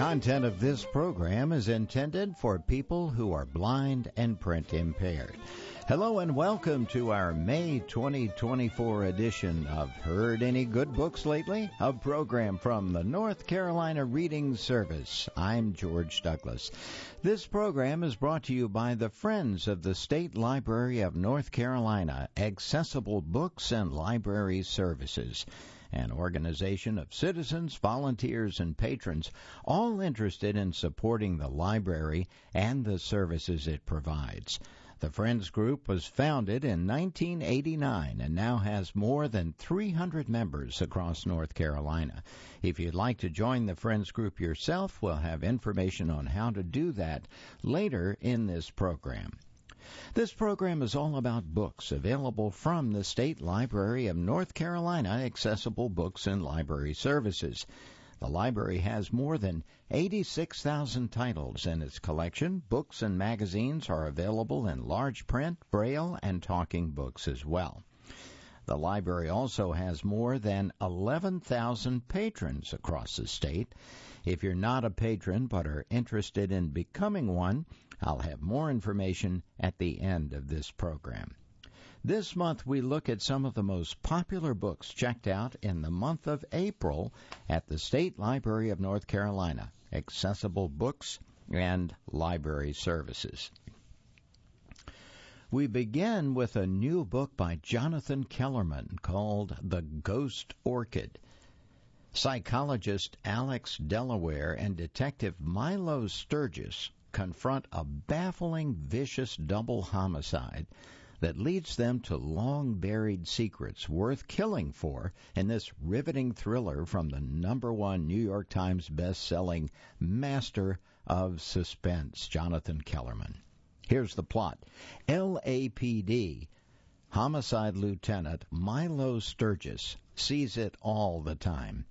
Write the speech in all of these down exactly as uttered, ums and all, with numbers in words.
content of this program is intended for people who are blind and print impaired. Hello and welcome to our May twenty twenty-four edition of Heard Any Good Books Lately? A program from the North Carolina Reading Service. I'm George Douglas. This program is brought to you by the Friends of the State Library of North Carolina, Accessible Books and Library Services, an organization of citizens, volunteers, and patrons, all interested in supporting the library and the services it provides. The Friends Group was founded in nineteen eighty-nine and now has more than three hundred members across North Carolina. If you'd like to join the Friends Group yourself, we'll have information on how to do that later in this program. This program is all about books available from the State Library of North Carolina, Accessible Books and Library Services. The library has more than eighty-six thousand titles in its collection. Books and magazines are available in large print, braille, and talking books as well. The library also has more than eleven thousand patrons across the state. If you're not a patron but are interested in becoming one, I'll have more information at the end of this program. This month we look at some of the most popular books checked out in the month of April at the State Library of North Carolina, Accessible Books and Library Services. We begin with a new book by Jonathan Kellerman called The Ghost Orchid. Psychologist Alex Delaware and Detective Milo Sturgis confront a baffling, vicious double homicide that leads them to long-buried secrets worth killing for in this riveting thriller from the number one New York Times best-selling master of suspense, Jonathan Kellerman. Here's the plot. L A P D homicide lieutenant Milo Sturgis sees it all the time.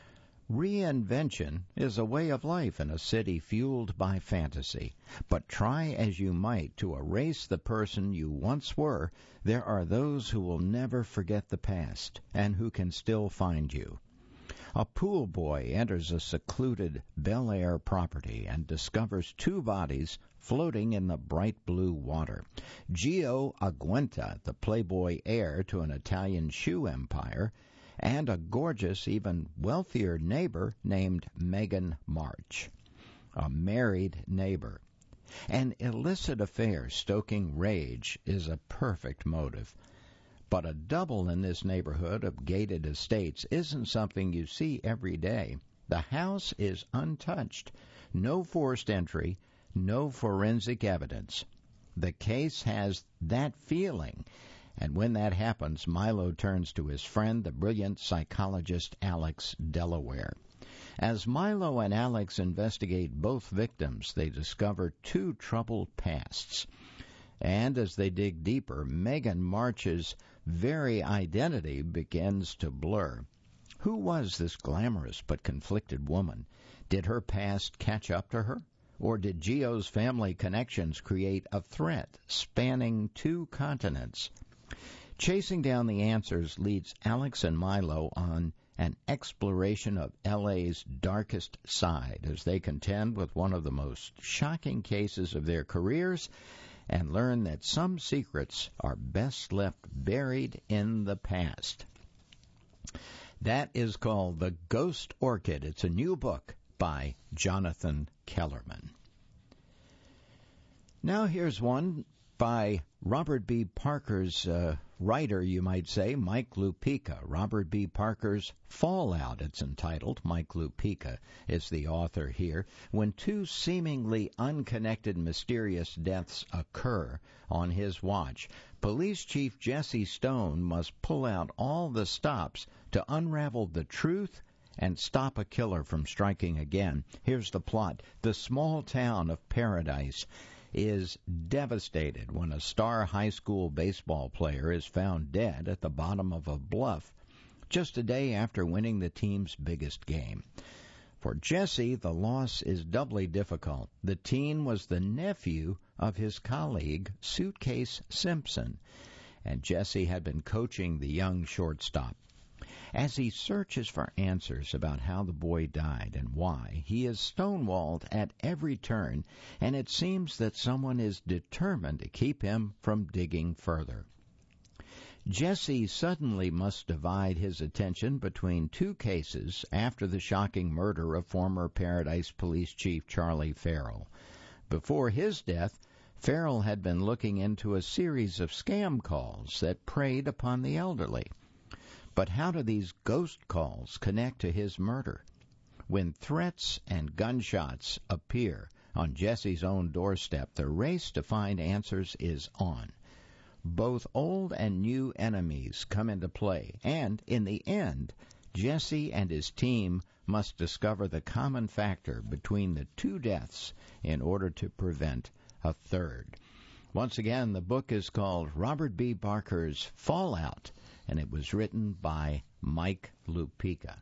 Reinvention is a way of life in a city fueled by fantasy. But try as you might to erase the person you once were, there are those who will never forget the past and who can still find you. A pool boy enters a secluded Bel Air property and discovers two bodies floating in the bright blue water. Gio Aguenta, the playboy heir to an Italian shoe empire, and a gorgeous, even wealthier neighbor named Megan March, a married neighbor. An illicit affair stoking rage is a perfect motive. But a double in this neighborhood of gated estates isn't something you see every day. The house is untouched. No forced entry, no forensic evidence. The case has that feeling. And when that happens, Milo turns to his friend, the brilliant psychologist Alex Delaware. As Milo and Alex investigate both victims, they discover two troubled pasts. And as they dig deeper, Megan March's very identity begins to blur. Who was this glamorous but conflicted woman? Did her past catch up to her? Or did Gio's family connections create a threat spanning two continents? Chasing down the answers leads Alex and Milo on an exploration of L A's darkest side as they contend with one of the most shocking cases of their careers and learn that some secrets are best left buried in the past. That is called The Ghost Orchid. It's a new book by Jonathan Kellerman. Now here's one by Robert B. Parker's uh, writer, you might say, Mike Lupica. Robert B. Parker's Fallout, it's entitled. Mike Lupica is the author here. When two seemingly unconnected mysterious deaths occur on his watch, Police Chief Jesse Stone must pull out all the stops to unravel the truth and stop a killer from striking again. Here's the plot. The small town of Paradise is devastated when a star high school baseball player is found dead at the bottom of a bluff just a day after winning the team's biggest game. For Jesse, the loss is doubly difficult. The teen was the nephew of his colleague, Suitcase Simpson, and Jesse had been coaching the young shortstop. As he searches for answers about how the boy died and why, he is stonewalled at every turn, and it seems that someone is determined to keep him from digging further. Jesse suddenly must divide his attention between two cases after the shocking murder of former Paradise Police Chief Charlie Farrell. Before his death, Farrell had been looking into a series of scam calls that preyed upon the elderly. But how do these ghost calls connect to his murder? When threats and gunshots appear on Jesse's own doorstep, the race to find answers is on. Both old and new enemies come into play, and in the end, Jesse and his team must discover the common factor between the two deaths in order to prevent a third. Once again, the book is called Robert B. Barker's Fallout, and it was written by Mike Lupica.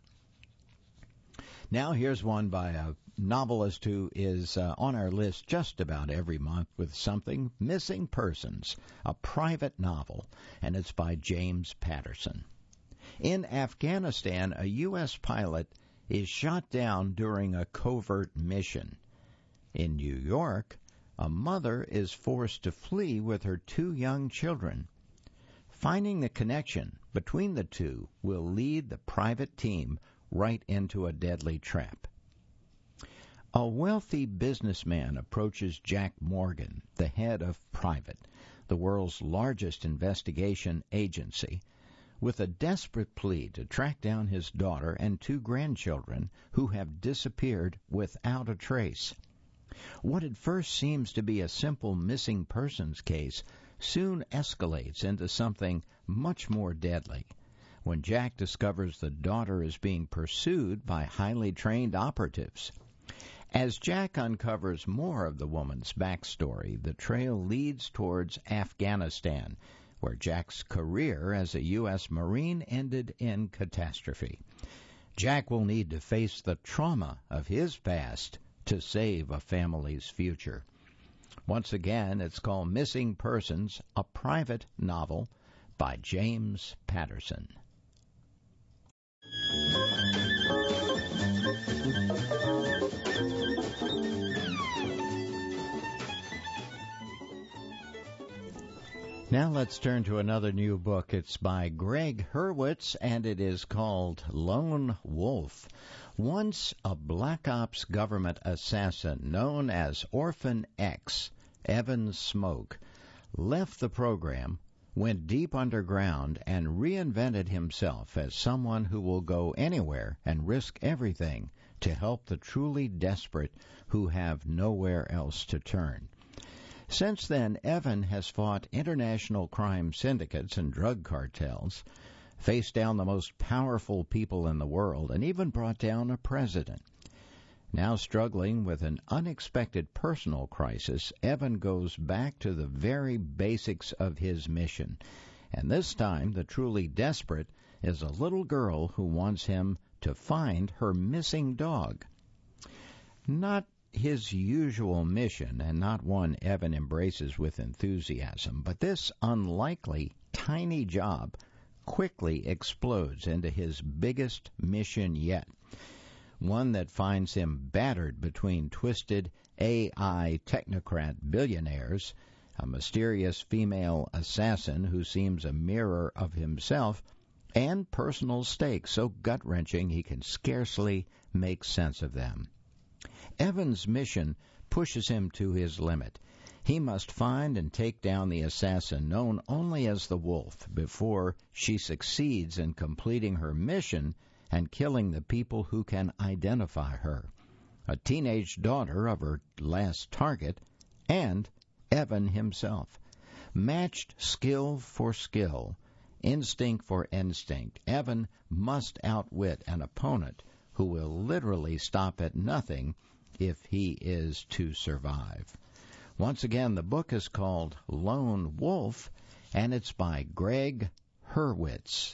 Now here's one by a novelist who is uh, on our list just about every month with something, Missing Persons, a private novel, and it's by James Patterson. In Afghanistan, a U S pilot is shot down during a covert mission. In New York, a mother is forced to flee with her two young children. Finding the connection between the two will lead the private team right into a deadly trap. A wealthy businessman approaches Jack Morgan, the head of Private, the world's largest investigation agency, with a desperate plea to track down his daughter and two grandchildren who have disappeared without a trace. What at first seems to be a simple missing persons case soon escalates into something much more deadly when Jack discovers the daughter is being pursued by highly trained operatives. As Jack uncovers more of the woman's backstory, the trail leads towards Afghanistan, where Jack's career as a U S Marine ended in catastrophe. Jack will need to face the trauma of his past to save a family's future. Once again, it's called Missing Persons, a private novel by James Patterson. Now let's turn to another new book. It's by Greg Hurwitz, and it is called Lone Wolf. Once a Black Ops government assassin known as Orphan X, Evan Smoke, left the program, went deep underground, and reinvented himself as someone who will go anywhere and risk everything to help the truly desperate who have nowhere else to turn. Since then, Evan has fought international crime syndicates and drug cartels, faced down the most powerful people in the world, and even brought down a president. Now struggling with an unexpected personal crisis, Evan goes back to the very basics of his mission. And this time, the truly desperate is a little girl who wants him to find her missing dog. Not his usual mission, and not one Evan embraces with enthusiasm, but this unlikely, tiny job quickly explodes into his biggest mission yet, one that finds him battered between twisted A I technocrat billionaires, a mysterious female assassin who seems a mirror of himself, and personal stakes so gut-wrenching he can scarcely make sense of them. Evan's mission pushes him to his limit. He must find and take down the assassin known only as the Wolf before she succeeds in completing her mission and killing the people who can identify her, a teenage daughter of her last target, and Evan himself. Matched skill for skill, instinct for instinct, Evan must outwit an opponent who will literally stop at nothing if he is to survive. Once again, the book is called Lone Wolf, and it's by Greg Hurwitz.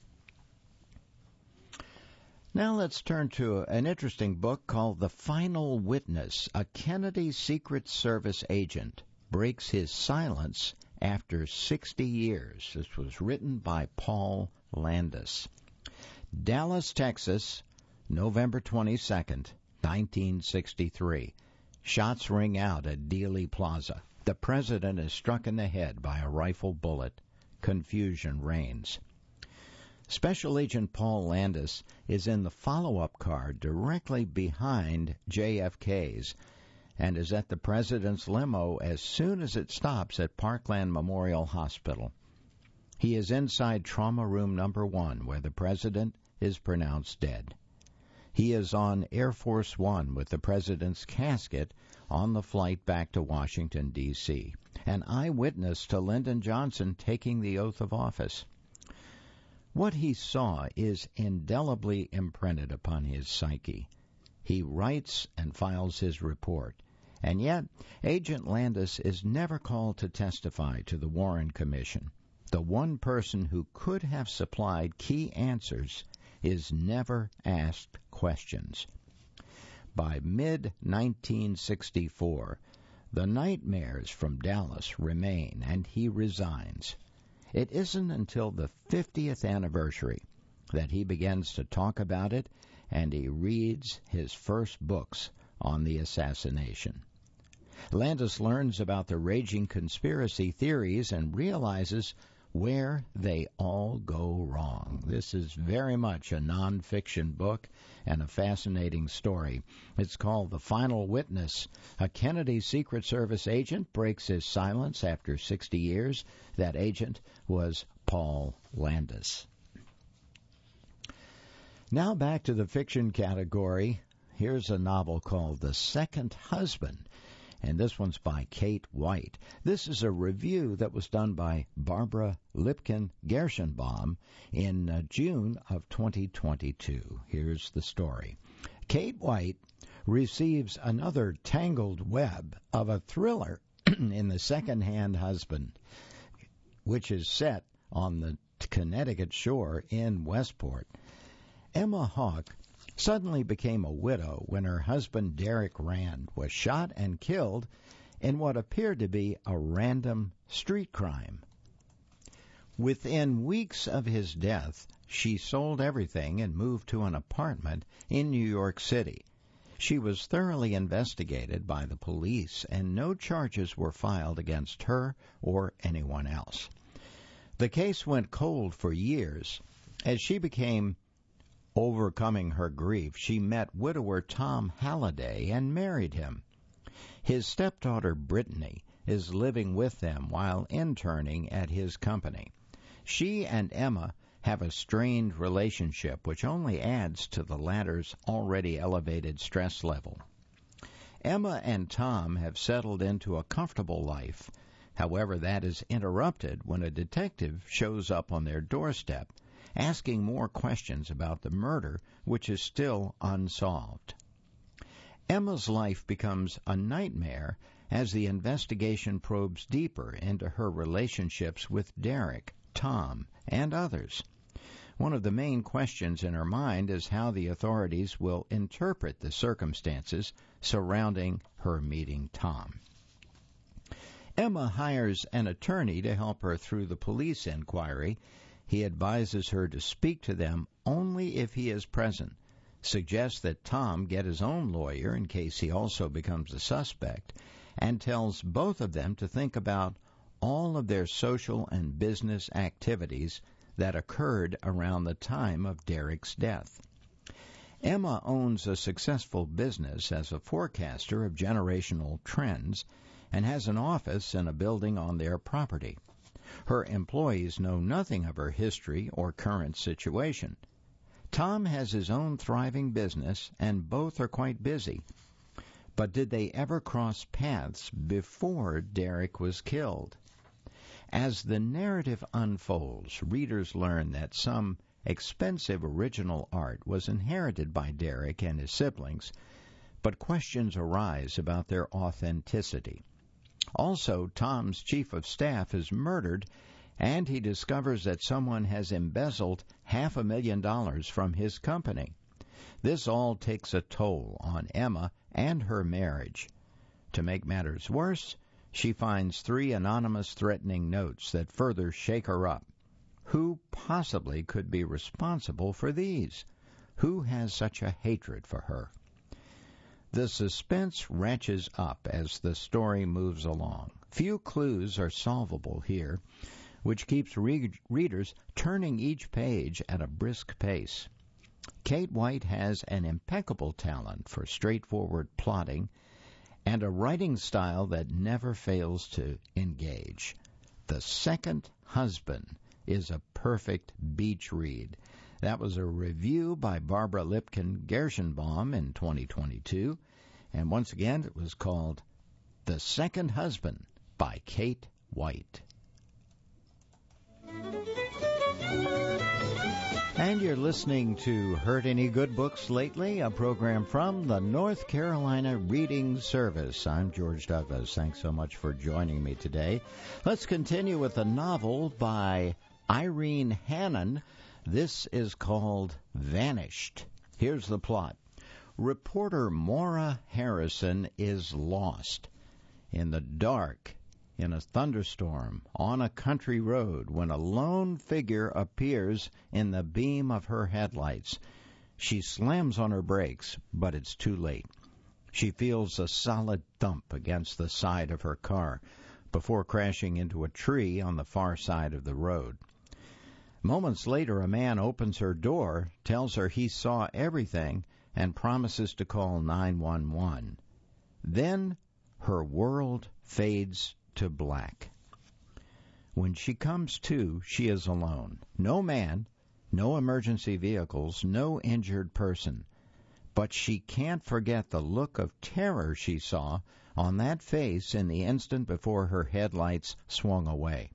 Now let's turn to an interesting book called The Final Witness. A Kennedy Secret Service agent breaks his silence after sixty years. This was written by Paul Landis. Dallas, Texas, November twenty-second, nineteen sixty-three. Shots ring out at Dealey Plaza. The president is struck in the head by a rifle bullet. Confusion reigns. Special Agent Paul Landis is in the follow-up car directly behind J F K's and is at the president's limo as soon as it stops at Parkland Memorial Hospital. He is inside trauma room number one, where the president is pronounced dead. He is on Air Force One with the president's casket on the flight back to Washington, D C, an eyewitness to Lyndon Johnson taking the oath of office. What he saw is indelibly imprinted upon his psyche. He writes and files his report, and yet Agent Landis is never called to testify to the Warren Commission. The one person who could have supplied key answers is never asked questions. By mid nineteen sixty-four, the nightmares from Dallas remain, and he resigns. It isn't until the fiftieth anniversary that he begins to talk about it, and he reads his first books on the assassination. Landis learns about the raging conspiracy theories and realizes where they all go wrong. This is very much a nonfiction book and a fascinating story. It's called The Final Witness. A Kennedy Secret Service agent breaks his silence after sixty years. That agent was Paul Landis. Now back to the fiction category. Here's a novel called The Second Husband, and this one's by Kate White. This is a review that was done by Barbara Lipkin-Gershenbaum in uh, June of twenty twenty-two. Here's the story. Kate White receives another tangled web of a thriller in The Second-Hand Husband, which is set on the Connecticut shore in Westport. Emma Hawke suddenly became a widow when her husband Derek Rand was shot and killed in what appeared to be a random street crime. Within weeks of his death, she sold everything and moved to an apartment in New York City. She was thoroughly investigated by the police, and no charges were filed against her or anyone else. The case went cold for years. As she became overcoming her grief, she met widower Tom Halliday and married him. His stepdaughter Brittany is living with them while interning at his company. She and Emma have a strained relationship, which only adds to the latter's already elevated stress level. Emma and Tom have settled into a comfortable life. However, that is interrupted when a detective shows up on their doorstep, asking more questions about the murder, which is still unsolved. Emma's life becomes a nightmare as the investigation probes deeper into her relationships with Derek, Tom, and others. One of the main questions in her mind is how the authorities will interpret the circumstances surrounding her meeting Tom. Emma hires an attorney to help her through the police inquiry. He advises her to speak to them only if he is present, suggests that Tom get his own lawyer in case he also becomes a suspect, and tells both of them to think about all of their social and business activities that occurred around the time of Derek's death. Emma owns a successful business as a forecaster of generational trends and has an office in a building on their property. Her employees know nothing of her history or current situation. Tom has his own thriving business, and both are quite busy. But did they ever cross paths before Derek was killed? As the narrative unfolds, readers learn that some expensive original art was inherited by Derek and his siblings, but questions arise about their authenticity. Also, Tom's chief of staff is murdered, and he discovers that someone has embezzled half a million dollars from his company. This all takes a toll on Emma and her marriage. To make matters worse, she finds three anonymous threatening notes that further shake her up. Who possibly could be responsible for these? Who has such a hatred for her? The suspense ratchets up as the story moves along. Few clues are solvable here, which keeps re- readers turning each page at a brisk pace. Kate White has an impeccable talent for straightforward plotting and a writing style that never fails to engage. The Second Husband is a perfect beach read. That was a review by Barbara Lipkin Gershenbaum in twenty twenty-two, and once again it was called The Second Husband by Kate White. And you're listening to Heard Any Good Books Lately, a program from the North Carolina Reading Service. I'm George Douglas. Thanks so much for joining me today. Let's continue with a novel by Irene Hannon. This is called Vanished. Here's the plot. Reporter Maura Harrison is lost in the dark in a thunderstorm on a country road when a lone figure appears in the beam of her headlights. She slams on her brakes, but it's too late. She feels a solid thump against the side of her car before crashing into a tree on the far side of the road. Moments later, a man opens her door, tells her he saw everything, and promises to call nine one one. Then her world fades to black. When she comes to, she is alone. No man, no emergency vehicles, no injured person. But she can't forget the look of terror she saw on that face in the instant before her headlights swung away.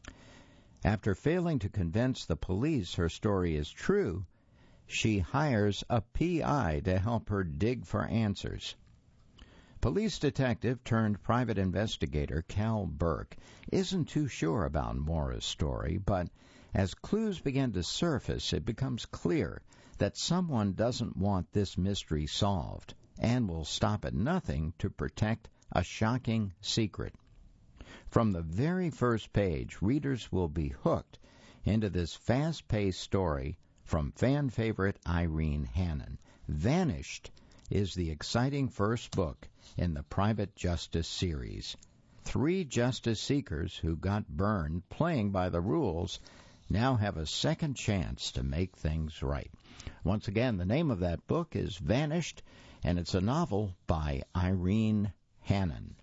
After failing to convince the police her story is true, she hires a P I to help her dig for answers. Police detective turned private investigator Cal Burke isn't too sure about Maura's story, but as clues begin to surface, it becomes clear that someone doesn't want this mystery solved and will stop at nothing to protect a shocking secret. From the very first page, readers will be hooked into this fast-paced story from fan favorite Irene Hannon. Vanished is the exciting first book in the Private Justice series. Three justice seekers who got burned playing by the rules now have a second chance to make things right. Once again, the name of that book is Vanished, and it's a novel by Irene Hannon.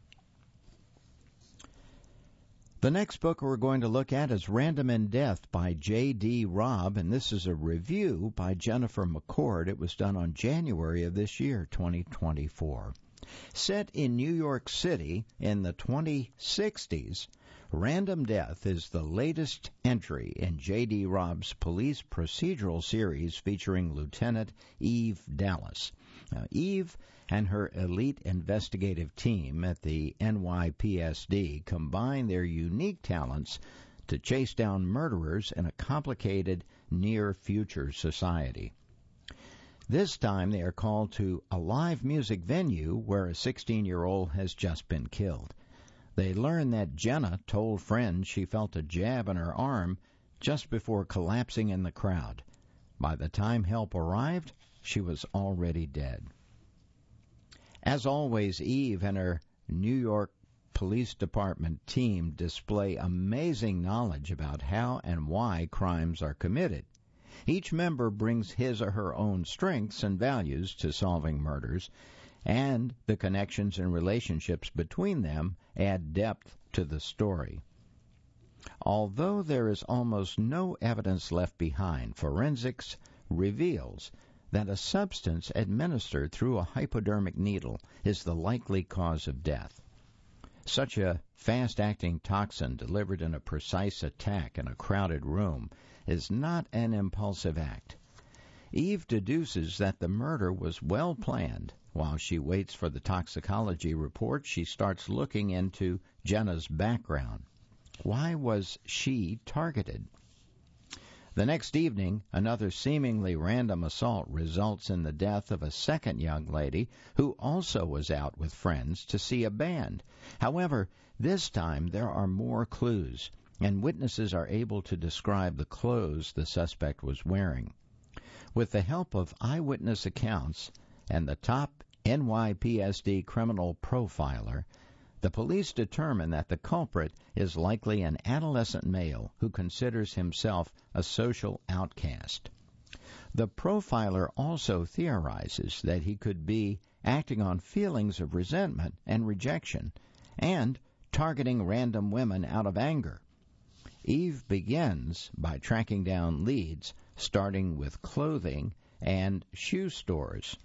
The next book we're going to look at is Random in Death by J D. Robb, and this is a review by Jennifer McCord. It was done on January of this year, twenty twenty-four. Set in New York City in the twenty sixties, Random Death is the latest entry in J D. Robb's police procedural series featuring Lieutenant Eve Dallas. Now, Eve and her elite investigative team at the N Y P S D combine their unique talents to chase down murderers in a complicated near-future society. This time they are called to a live music venue where a sixteen-year-old has just been killed. They learn that Jenna told friends she felt a jab in her arm just before collapsing in the crowd. By the time help arrived, she was already dead. As always, Eve and her New York Police Department team display amazing knowledge about how and why crimes are committed. Each member brings his or her own strengths and values to solving murders, and the connections and relationships between them add depth to the story. Although there is almost no evidence left behind, forensics reveals that a substance administered through a hypodermic needle is the likely cause of death. Such a fast-acting toxin delivered in a precise attack in a crowded room is not an impulsive act. Eve deduces that the murder was well planned. While she waits for the toxicology report, she starts looking into Jenna's background. Why was she targeted? The next evening, another seemingly random assault results in the death of a second young lady who also was out with friends to see a band. However, this time there are more clues. and witnesses are able to describe the clothes the suspect was wearing. With the help of eyewitness accounts and the top N Y P S D criminal profiler, the police determine that the culprit is likely an adolescent male who considers himself a social outcast. The profiler also theorizes that he could be acting on feelings of resentment and rejection and targeting random women out of anger. Eve begins by tracking down leads, starting with clothing and shoe stores.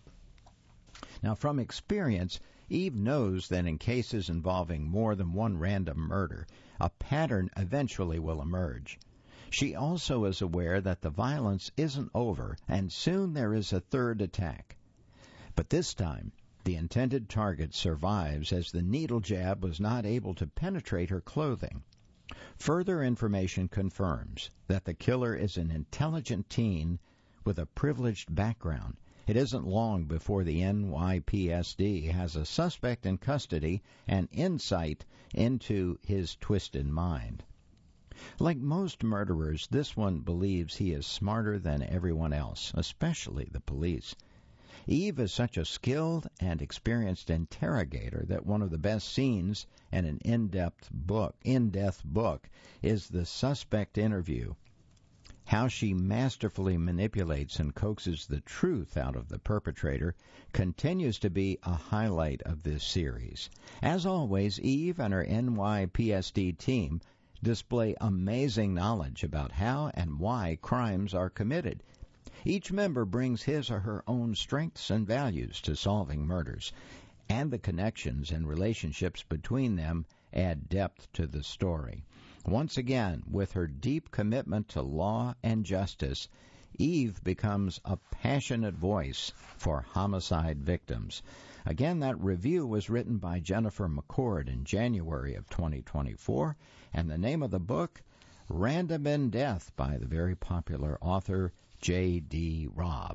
Now, from experience, Eve knows that in cases involving more than one random murder, a pattern eventually will emerge. She also is aware that the violence isn't over, and soon there is a third attack. But this time, the intended target survives as the needle jab was not able to penetrate her clothing. Further information confirms that the killer is an intelligent teen with a privileged background. It isn't long before the N Y P S D has a suspect in custody and insight into his twisted mind. Like most murderers, this one believes he is smarter than everyone else, especially the police. Eve is such a skilled and experienced interrogator that one of the best scenes in an in-depth book, in-depth book is the suspect interview. How she masterfully manipulates and coaxes the truth out of the perpetrator continues to be a highlight of this series. As always, Eve and her N Y P S D team display amazing knowledge about how and why crimes are committed. Each member brings his or her own strengths and values to solving murders, and the connections and relationships between them add depth to the story. Once again, with her deep commitment to law and justice, Eve becomes a passionate voice for homicide victims. Again, that review was written by Jennifer McCord in January of twenty twenty-four, and the name of the book, Random in Death, by the very popular author J D Robb.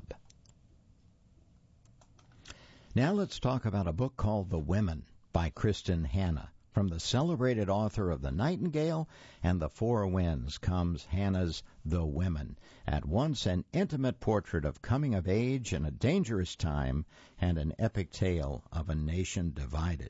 Now let's talk about a book called The Women by Kristen Hanna. From the celebrated author of The Nightingale and The Four Winds comes Hanna's The Women, at once an intimate portrait of coming of age in a dangerous time and an epic tale of a nation divided.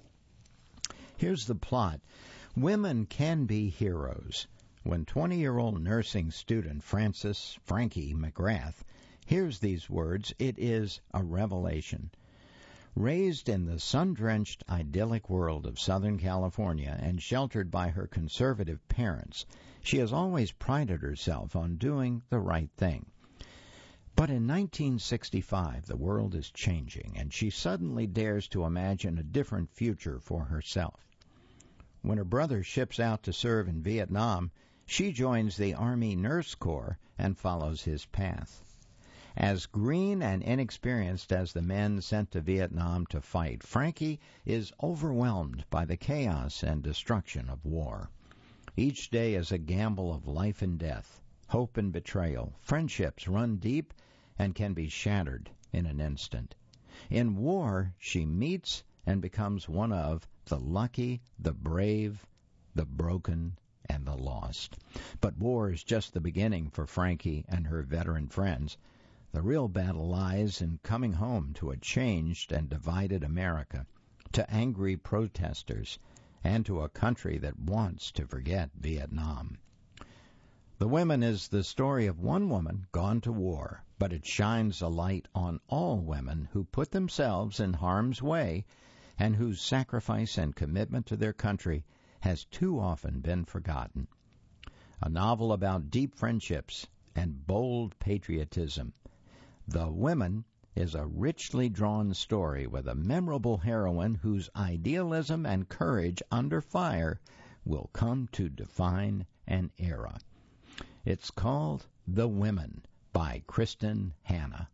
Here's the plot. Women can be heroes. When twenty-year-old nursing student Frances Frankie McGrath hears these words, it is a revelation. Raised in the sun-drenched, idyllic world of Southern California and sheltered by her conservative parents, she has always prided herself on doing the right thing. But in nineteen sixty-five, the world is changing, and she suddenly dares to imagine a different future for herself. When her brother ships out to serve in Vietnam, she joins the Army Nurse Corps and follows his path. As green and inexperienced as the men sent to Vietnam to fight, Frankie is overwhelmed by the chaos and destruction of war. Each day is a gamble of life and death, hope and betrayal. Friendships run deep and can be shattered in an instant. In war, she meets and becomes one of the lucky, the brave, the broken, and the lost. But war is just the beginning for Frankie and her veteran friends. The real battle lies in coming home to a changed and divided America, to angry protesters, and to a country that wants to forget Vietnam. The Women is the story of one woman gone to war, but it shines a light on all women who put themselves in harm's way and whose sacrifice and commitment to their country has too often been forgotten. A novel about deep friendships and bold patriotism. The Women is a richly drawn story with a memorable heroine whose idealism and courage under fire will come to define an era. It's called The Women by Kristen Hanna.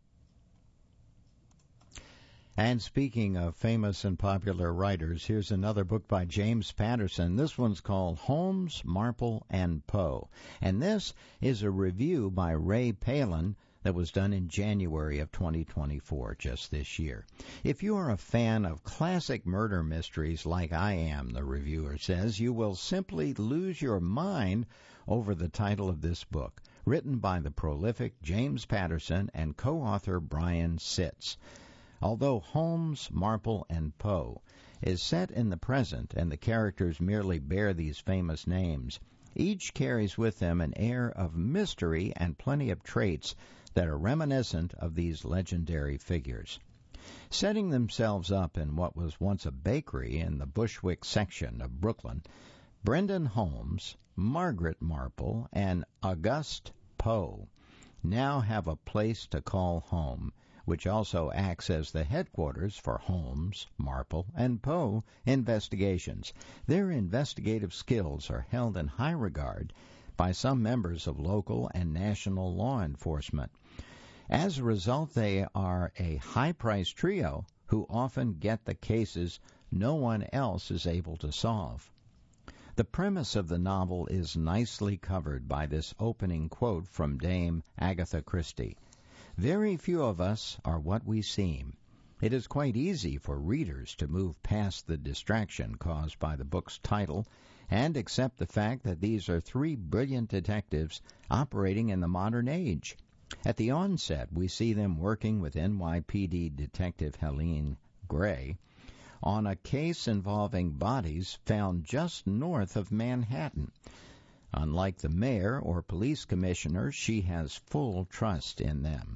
And speaking of famous and popular writers, here's another book by James Patterson. This one's called Holmes, Marple, and Poe. And this is a review by Ray Palin, that was done in January of twenty twenty-four, just this year. If you are a fan of classic murder mysteries like I am, the reviewer says, you will simply lose your mind over the title of this book, written by the prolific James Patterson and co-author Brian Sitz. Although Holmes, Marple, and Poe is set in the present and the characters merely bear these famous names, each carries with them an air of mystery and plenty of traits that are reminiscent of these legendary figures. Setting themselves up in what was once a bakery in the Bushwick section of Brooklyn, Brendan Holmes, Margaret Marple, and Auguste Poe now have a place to call home, which also acts as the headquarters for Holmes, Marple, and Poe investigations. Their investigative skills are held in high regard by some members of local and national law enforcement. As a result, they are a high-priced trio who often get the cases no one else is able to solve. The premise of the novel is nicely covered by this opening quote from Dame Agatha Christie. Very few of us are what we seem. It is quite easy for readers to move past the distraction caused by the book's title and accept the fact that these are three brilliant detectives operating in the modern age. At the onset, we see them working with N Y P D Detective Helene Gray on a case involving bodies found just north of Manhattan. Unlike the mayor or police commissioner, she has full trust in them.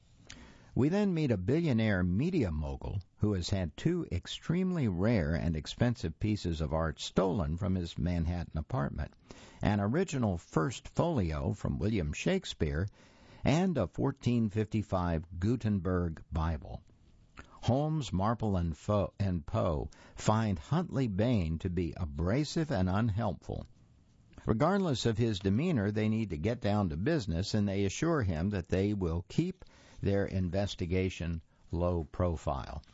We then meet a billionaire media mogul who has had two extremely rare and expensive pieces of art stolen from his Manhattan apartment, an original First Folio from William Shakespeare, and a fourteen fifty-five Gutenberg Bible. Holmes, Marple, and, Fo- and Poe find Huntley Bain to be abrasive and unhelpful. Regardless of his demeanor, they need to get down to business, and they assure him that they will keep their investigation low profile.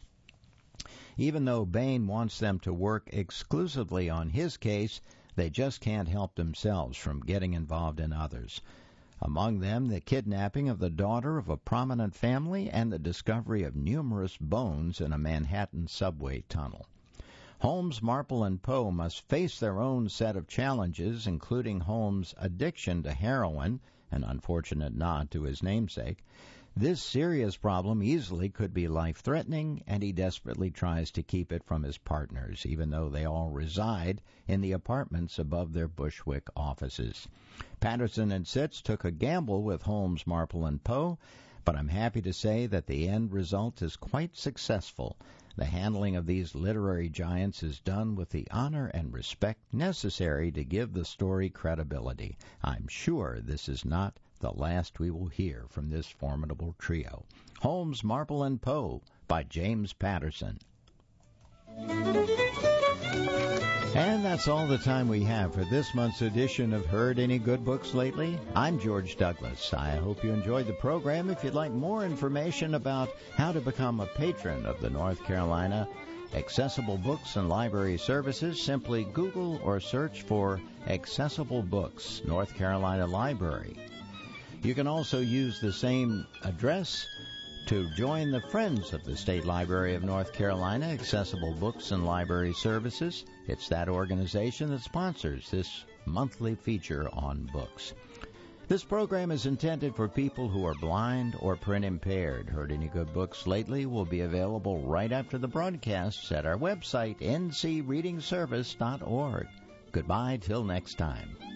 Even though Bain wants them to work exclusively on his case, they just can't help themselves from getting involved in others. Among them, the kidnapping of the daughter of a prominent family and the discovery of numerous bones in a Manhattan subway tunnel. Holmes, Marple, and Poe must face their own set of challenges, including Holmes' addiction to heroin, an unfortunate nod to his namesake. This serious problem easily could be life-threatening, and he desperately tries to keep it from his partners, even though they all reside in the apartments above their Bushwick offices. Patterson and Sitz took a gamble with Holmes, Marple, and Poe, but I'm happy to say that the end result is quite successful. The handling of these literary giants is done with the honor and respect necessary to give the story credibility. I'm sure this is not the last we will hear from this formidable trio. Holmes, Marple, and Poe by James Patterson. And that's all the time we have for this month's edition of Heard Any Good Books Lately? I'm George Douglas. I hope you enjoyed the program. If you'd like more information about how to become a patron of the North Carolina Accessible Books and Library Services, simply Google or search for Accessible Books, North Carolina Library. You can also use the same address to join the Friends of the State Library of North Carolina Accessible Books and Library Services. It's that organization that sponsors this monthly feature on books. This program is intended for people who are blind or print impaired. Heard Any Good Books Lately will be available right after the broadcasts at our website, n c reading service dot org. Goodbye till next time.